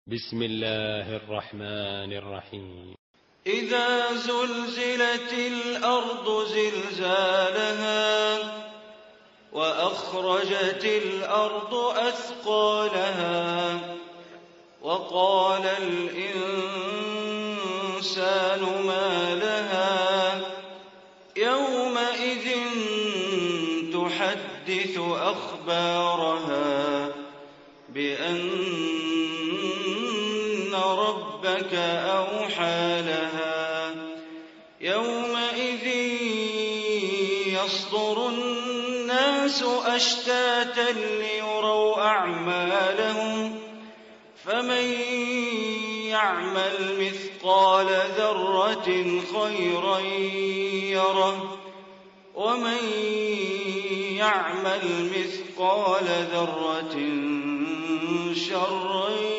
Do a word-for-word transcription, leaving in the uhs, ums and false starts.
بسم الله الرحمن الرحيم. إذا زلزلت الأرض زلزالها وأخرجت الأرض أثقالها وقال الإنسان ما لها يومئذ تحدث أخبارها بأن ربك أوحى لها يومئذ يصدر الناس أشتاتا ليروا أعمالهم فمن يعمل مثقال ذرة خيرا يره ومن يعمل مثقال ذرة شرا